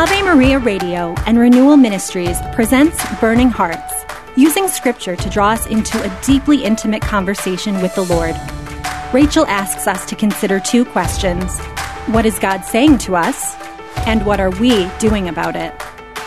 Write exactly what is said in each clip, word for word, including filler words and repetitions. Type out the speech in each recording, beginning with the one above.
Ave Maria Radio and Renewal Ministries presents Burning Hearts, using Scripture to draw us into a deeply intimate conversation with the Lord. Rachel asks us to consider two questions. What is God saying to us? And what are we doing about it?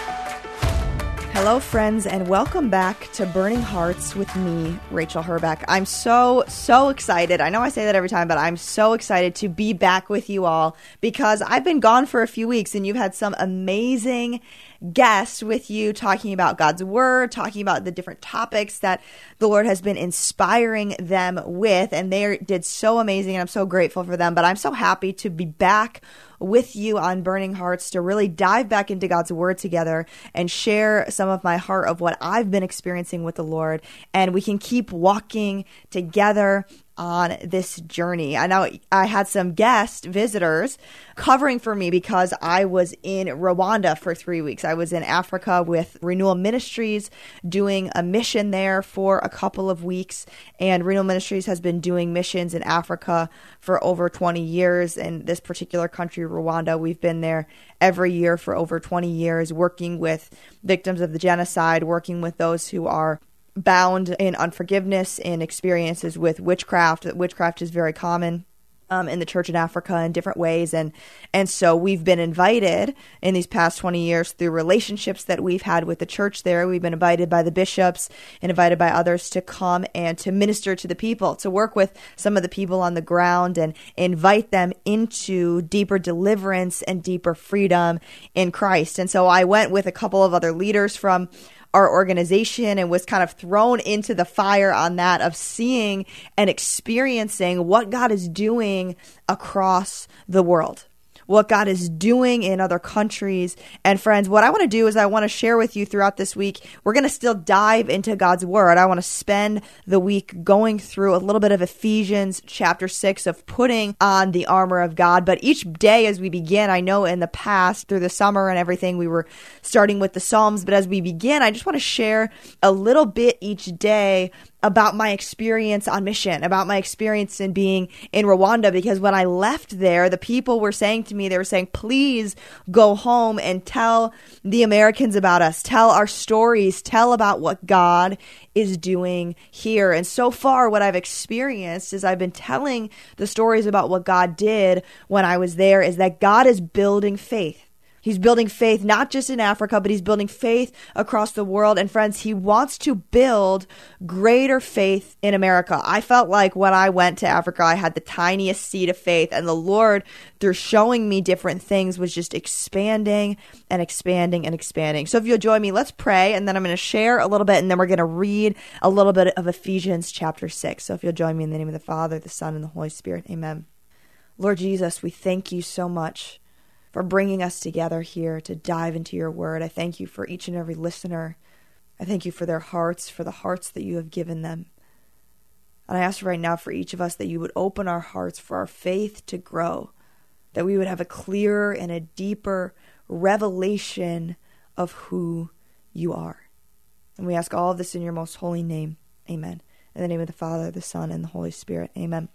Hello, friends, and welcome back to Burning Hearts with me, Rachel Herbeck. I'm so, so excited. I know I say that every time, but I'm so excited to be back with you all because I've been gone for a few weeks and you've had some amazing guests with you talking about God's Word, talking about the different topics that the Lord has been inspiring them with, and they did so amazing, and I'm so grateful for them. But I'm so happy to be back with you on Burning Hearts to really dive back into God's Word together and share some of my heart of what I've been experiencing with the Lord, and we can keep walking together on this journey. I know I had some guest visitors covering for me because I was in Rwanda for three weeks. I was in Africa with Renewal Ministries doing a mission there for a couple of weeks. And Renewal Ministries has been doing missions in Africa for over twenty years. In this particular country, Rwanda, we've been there every year for over twenty years, working with victims of the genocide, working with those who are bound in unforgiveness, in experiences with witchcraft. Witchcraft is very common um, in the church in Africa in different ways. And and so we've been invited in these past twenty years through relationships that we've had with the church there. We've been invited by the bishops and invited by others to come and to minister to the people, to work with some of the people on the ground and invite them into deeper deliverance and deeper freedom in Christ. And so I went with a couple of other leaders from our organization and was kind of thrown into the fire on that of seeing and experiencing what God is doing across the world, what God is doing in other countries. And friends, what I want to do is I want to share with you throughout this week. We're going to still dive into God's Word. I want to spend the week going through a little bit of Ephesians chapter six of putting on the armor of God. But each day as we begin, I know in the past through the summer and everything, we were starting with the Psalms. But as we begin, I just want to share a little bit each day about my experience on mission, about my experience in being in Rwanda, because when I left there, the people were saying to me, they were saying, please go home and tell the Americans about us, tell our stories, tell about what God is doing here. And so far, what I've experienced is I've been telling the stories about what God did when I was there, is that God is building faith. He's building faith not just in Africa, but he's building faith across the world. And friends, he wants to build greater faith in America. I felt like when I went to Africa, I had the tiniest seed of faith, and the Lord, through showing me different things, was just expanding and expanding and expanding. So if you'll join me, let's pray, and then I'm going to share a little bit, and then we're going to read a little bit of Ephesians chapter six. So if you'll join me in the name of the Father, the Son, and the Holy Spirit, amen. Lord Jesus, we thank you so much for bringing us together here to dive into your word. I thank you for each and every listener. I thank you for their hearts, for the hearts that you have given them. And I ask right now for each of us that you would open our hearts for our faith to grow, that we would have a clearer and a deeper revelation of who you are. And we ask all of this in your most holy name. Amen. In the name of the Father, the Son, and the Holy Spirit. Amen.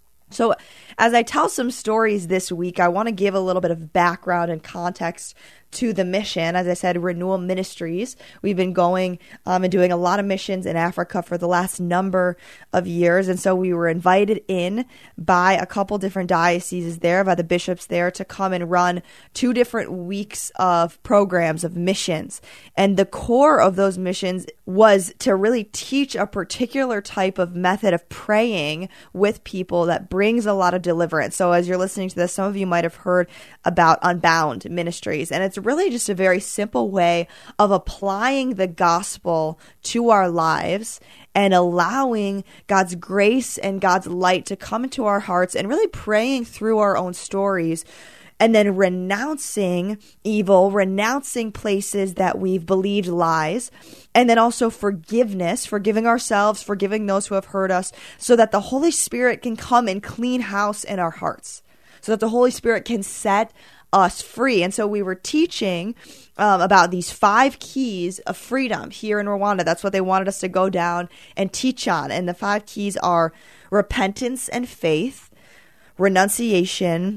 So as I tell some stories this week, I want to give a little bit of background and context to the mission. As I said, Renewal Ministries. We've been going um, and doing a lot of missions in Africa for the last number of years. And so we were invited in by a couple different dioceses there, by the bishops there, to come and run two different weeks of programs of missions. And the core of those missions was to really teach a particular type of method of praying with people that brings a lot of deliverance. So as you're listening to this, some of you might have heard about Unbound Ministries. And it's really just a very simple way of applying the gospel to our lives and allowing God's grace and God's light to come into our hearts, and really praying through our own stories, and then renouncing evil, renouncing places that we've believed lies, and then also forgiveness, forgiving ourselves, forgiving those who have hurt us, so that the Holy Spirit can come and clean house in our hearts, so that the Holy Spirit can set us free. And so we were teaching um, about these five keys of freedom here in Rwanda. That's what they wanted us to go down and teach on. And the five keys are repentance and faith, renunciation,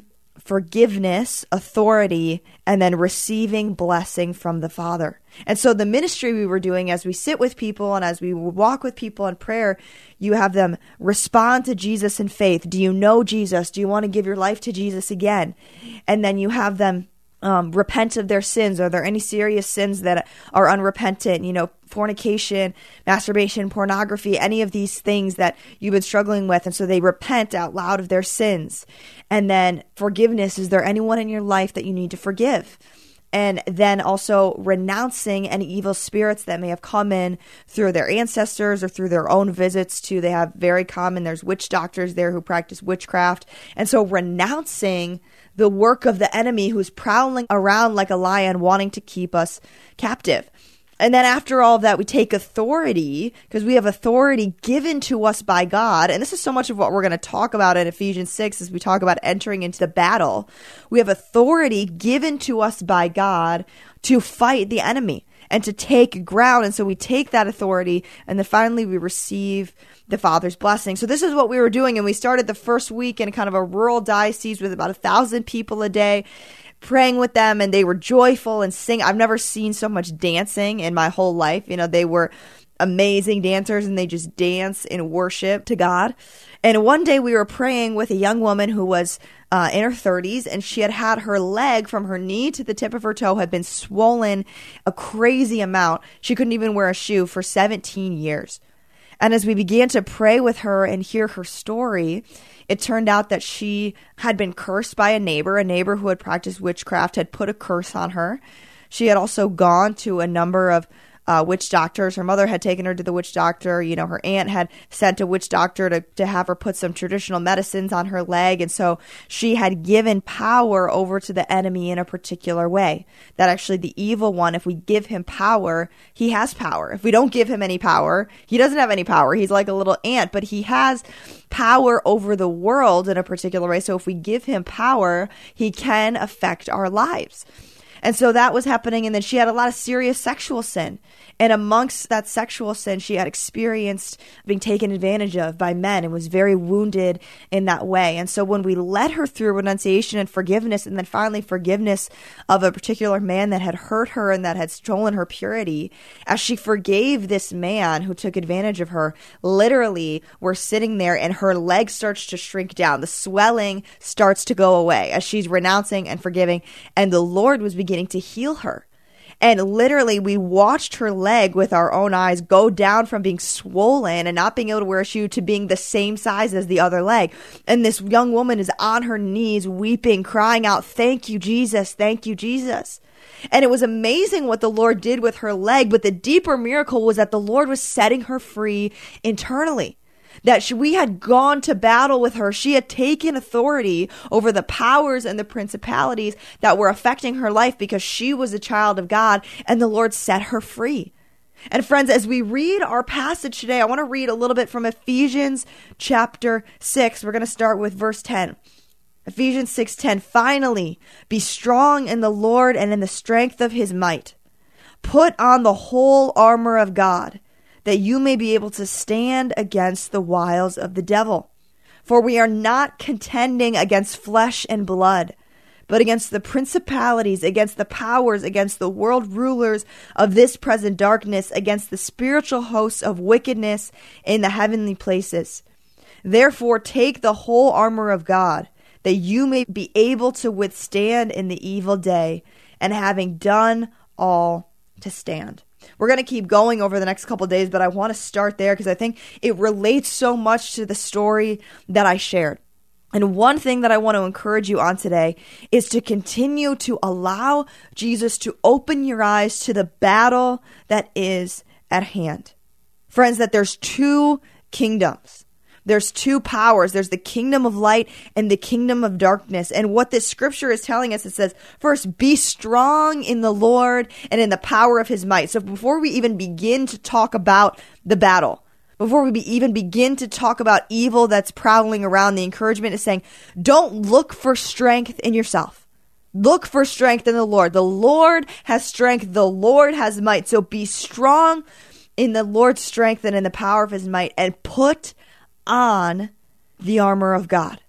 forgiveness, authority, and then receiving blessing from the Father. And so the ministry we were doing as we sit with people and as we walk with people in prayer, you have them respond to Jesus in faith. Do you know Jesus? Do you want to give your life to Jesus again? And then you have them Um, repent of their sins. Are there any serious sins that are unrepentant? You know, fornication, masturbation, pornography, any of these things that you've been struggling with. And so they repent out loud of their sins. And then forgiveness. Is there anyone in your life that you need to forgive? And then also renouncing any evil spirits that may have come in through their ancestors or through their own visits to, they have very common, there's witch doctors there who practice witchcraft. And so renouncing the work of the enemy who's prowling around like a lion wanting to keep us captive. And then after all of that, we take authority, because we have authority given to us by God. And this is so much of what we're going to talk about in Ephesians six as we talk about entering into the battle. We have authority given to us by God to fight the enemy and to take ground. And so we take that authority, and then finally we receive the Father's blessing. So this is what we were doing. And we started the first week in kind of a rural diocese with about a thousand people a day, praying with them, and they were joyful and sing. I've never seen so much dancing in my whole life. You know, they were amazing dancers, and they just dance in worship to God. And one day we were praying with a young woman who was uh, in her thirties, and she had had her leg from her knee to the tip of her toe had been swollen a crazy amount. She couldn't even wear a shoe for seventeen years. And as we began to pray with her and hear her story, it turned out that she had been cursed by a neighbor. A neighbor who had practiced witchcraft had put a curse on her. She had also gone to a number of uh, witch doctors. Her mother had taken her to the witch doctor. You know, her aunt had sent a witch doctor to, to have her put some traditional medicines on her leg. And so she had given power over to the enemy in a particular way. That actually the evil one, if we give him power, he has power. If we don't give him any power, he doesn't have any power. He's like a little ant, but he has power over the world in a particular way. So if we give him power, he can affect our lives. And so that was happening. And then she had a lot of serious sexual sin. And amongst that sexual sin, she had experienced being taken advantage of by men and was very wounded in that way. And so when we led her through renunciation and forgiveness, and then finally forgiveness of a particular man that had hurt her and that had stolen her purity, as she forgave this man who took advantage of her, literally we're sitting there and her leg starts to shrink down. The swelling starts to go away as she's renouncing and forgiving. And the Lord was beginning to heal her. And literally, we watched her leg with our own eyes go down from being swollen and not being able to wear a shoe to being the same size as the other leg. And this young woman is on her knees, weeping, crying out, "Thank you, Jesus. Thank you, Jesus." And it was amazing what the Lord did with her leg. But the deeper miracle was that the Lord was setting her free internally. That she, we had gone to battle with her. She had taken authority over the powers and the principalities that were affecting her life because she was a child of God, and the Lord set her free. And friends, as we read our passage today, I want to read a little bit from Ephesians chapter six. We're going to start with verse ten. Ephesians six ten, "Finally, be strong in the Lord and in the strength of his might. Put on the whole armor of God, that you may be able to stand against the wiles of the devil. For we are not contending against flesh and blood, but against the principalities, against the powers, against the world rulers of this present darkness, against the spiritual hosts of wickedness in the heavenly places. Therefore, take the whole armor of God, that you may be able to withstand in the evil day, and having done all, to stand." We're going to keep going over the next couple of days, but I want to start there because I think it relates so much to the story that I shared. And one thing that I want to encourage you on today is to continue to allow Jesus to open your eyes to the battle that is at hand. Friends, that there's two kingdoms. There's two powers. There's the kingdom of light and the kingdom of darkness. And what this scripture is telling us, it says, first, be strong in the Lord and in the power of his might. So before we even begin to talk about the battle, before we be, even begin to talk about evil that's prowling around, the encouragement is saying, don't look for strength in yourself. Look for strength in the Lord. The Lord has strength. The Lord has might. So be strong in the Lord's strength and in the power of his might, and put on the armor of God.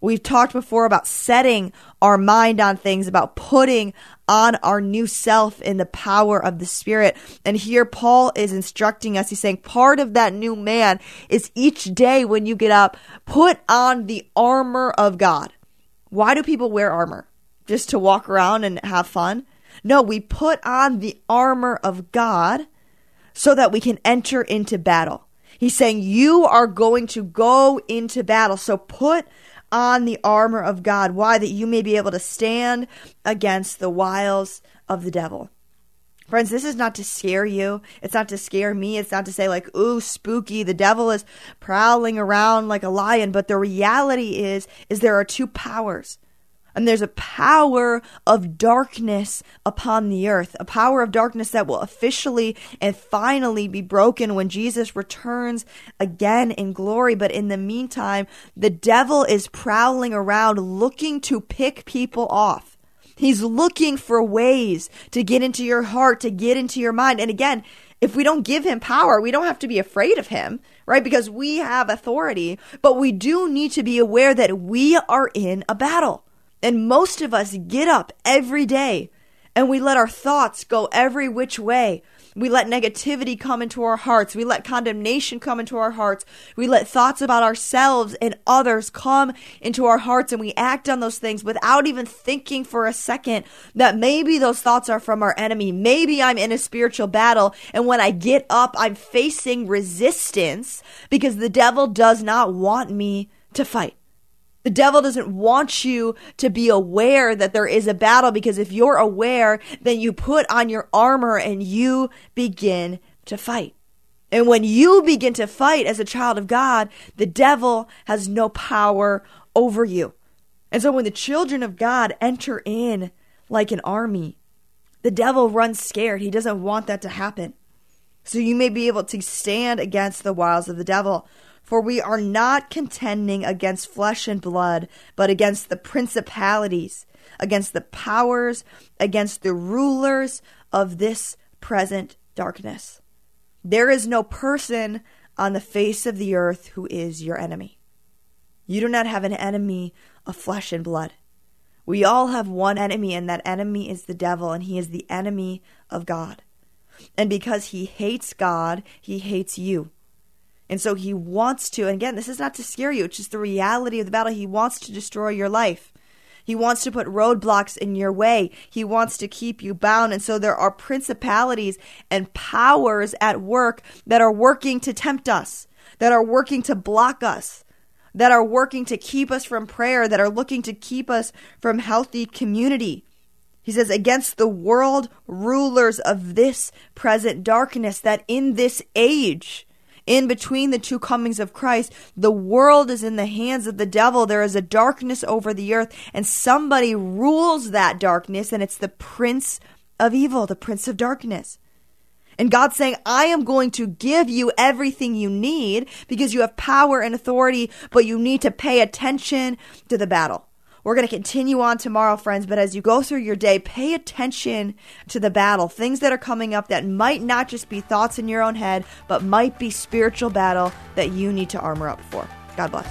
We've talked before about setting our mind on things, about putting on our new self in the power of the Spirit. And here Paul is instructing us. He's saying part of that new man is each day when you get up, put on the armor of God. Why do people wear armor? Just to walk around and have fun? No, we put on the armor of God so that we can enter into battle. He's saying you are going to go into battle. So put on the armor of God. Why? That you may be able to stand against the wiles of the devil. Friends, this is not to scare you. It's not to scare me. It's not to say like, ooh, spooky. The devil is prowling around like a lion. But the reality is, is there are two powers. And there's a power of darkness upon the earth, a power of darkness that will officially and finally be broken when Jesus returns again in glory. But in the meantime, the devil is prowling around looking to pick people off. He's looking for ways to get into your heart, to get into your mind. And again, if we don't give him power, we don't have to be afraid of him, right? Because we have authority, but we do need to be aware that we are in a battle. And most of us get up every day and we let our thoughts go every which way. We let negativity come into our hearts. We let condemnation come into our hearts. We let thoughts about ourselves and others come into our hearts, and we act on those things without even thinking for a second that maybe those thoughts are from our enemy. Maybe I'm in a spiritual battle, and when I get up, I'm facing resistance because the devil does not want me to fight. The devil doesn't want you to be aware that there is a battle, because if you're aware, then you put on your armor and you begin to fight. And when you begin to fight as a child of God, the devil has no power over you. And so when the children of God enter in like an army, the devil runs scared. He doesn't want that to happen. So you may be able to stand against the wiles of the devil. For we are not contending against flesh and blood, but against the principalities, against the powers, against the rulers of this present darkness. There is no person on the face of the earth who is your enemy. You do not have an enemy of flesh and blood. We all have one enemy, and that enemy is the devil, and he is the enemy of God. And because he hates God, he hates you. And so he wants to, and again, this is not to scare you, it's just the reality of the battle. He wants to destroy your life. He wants to put roadblocks in your way. He wants to keep you bound. And so there are principalities and powers at work that are working to tempt us, that are working to block us, that are working to keep us from prayer, that are looking to keep us from healthy community. He says, against the world rulers of this present darkness, that in this age, in between the two comings of Christ, the world is in the hands of the devil. There is a darkness over the earth, and somebody rules that darkness, and it's the prince of evil, the prince of darkness. And God's saying, I am going to give you everything you need because you have power and authority, but you need to pay attention to the battle. We're going to continue on tomorrow, friends, but as you go through your day, pay attention to the battle, things that are coming up that might not just be thoughts in your own head, but might be spiritual battle that you need to armor up for. God bless.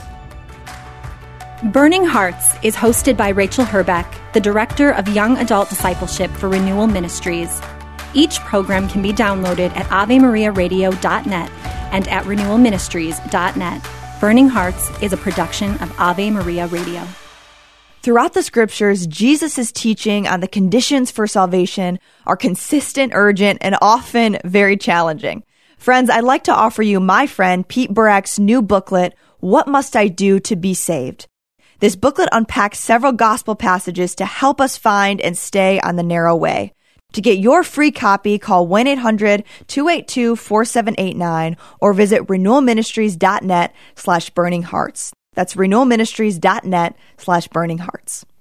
Burning Hearts is hosted by Rachel Herbeck, the Director of Young Adult Discipleship for Renewal Ministries. Each program can be downloaded at ave maria radio dot net and at renewal ministries dot net. Burning Hearts is a production of Ave Maria Radio. Throughout the scriptures, Jesus' teaching on the conditions for salvation are consistent, urgent, and often very challenging. Friends, I'd like to offer you my friend Pete Burak's new booklet, What Must I Do to Be Saved? This booklet unpacks several gospel passages to help us find and stay on the narrow way. To get your free copy, call one eight hundred two eight two four seven eight nine or visit renewal ministries dot net slash burning hearts. That's renewal ministries dot net slash burning hearts.